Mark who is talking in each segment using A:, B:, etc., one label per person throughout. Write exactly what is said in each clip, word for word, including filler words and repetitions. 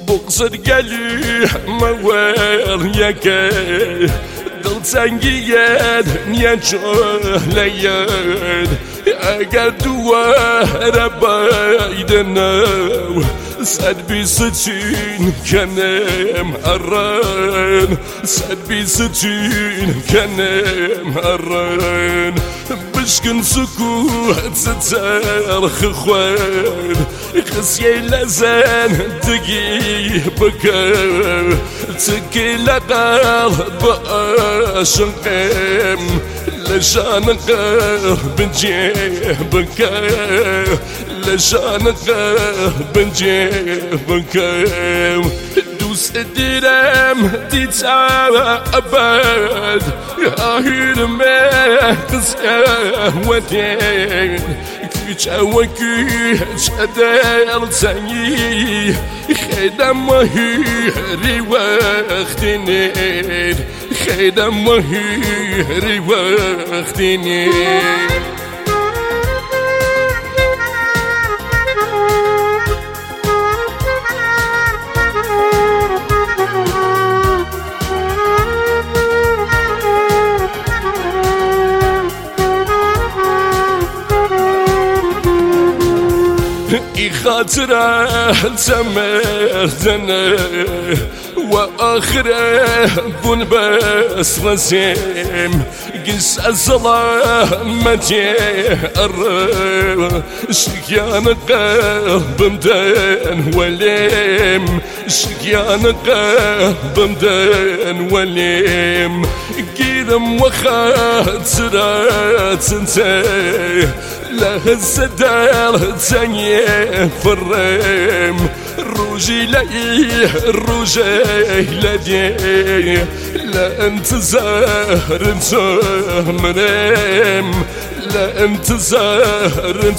A: بقصد قلي موال يكي دل تنقيد نيجو ليد اگر دوار بايدنا سد بيستين كنم هران سد بيستين كنم هران بشكن سكوت ستارخ خوان خسي لزان تقي بكر تكي لقال باشنقم لشان قلب جيبك لشان قلب جيبك دوس الدرام تتعب أبد هاهر ما تسقوتين كيش أوكيش أدار تاني خدم وهيري وقتنين خدم وهيري وقتنين خاطره تمردنا وآخره بن بس رسم قس الظلامة الرب شكيان قلب مدن وليم شكيان قلب مدن وليم قيدم وخاطره تنتهي له الزدار تانية فرم روجي ليه روجي لديه لا انت زهر تمرم لا انت زهر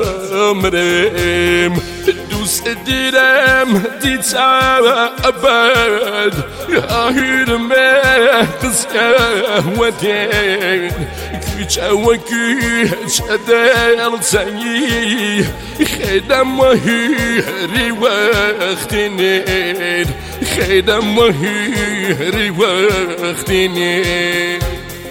A: تمرم دوس الدرام دي تعب أبد هاهر ما تسقوتين كيش أوكيش أدار تاني خدم وهيري وقتنين خدم وهيري وقتنين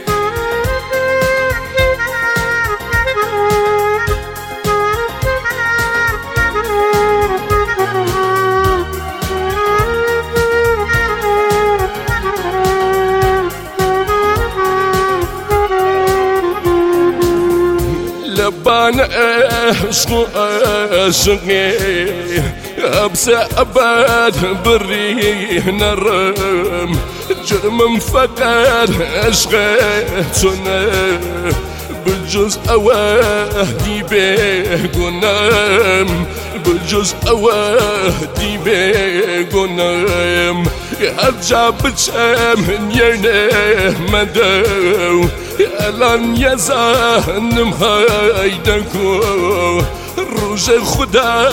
A: لبان عشق عشقي أبسع أبد بري نرم جرم فقد عشقتنا بالجزء أوادي بقنام بالجزء أوادي بقنام أرجع بتشام يرنه مدو الان يزانم هايدكو روج خدا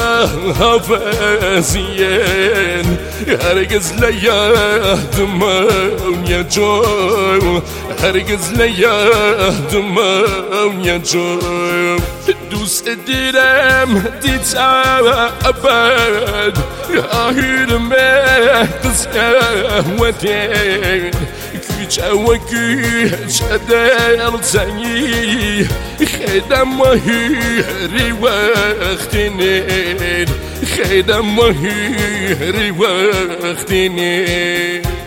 A: حافظين هرگز لیادم یا جو هرگز لیادم یا جو دوست دیرم دیتم ابد هاهر ما تسقوتين كيش أوكيش أدار تاني خدم وهيري وقتنين خدم وهيري وقتنين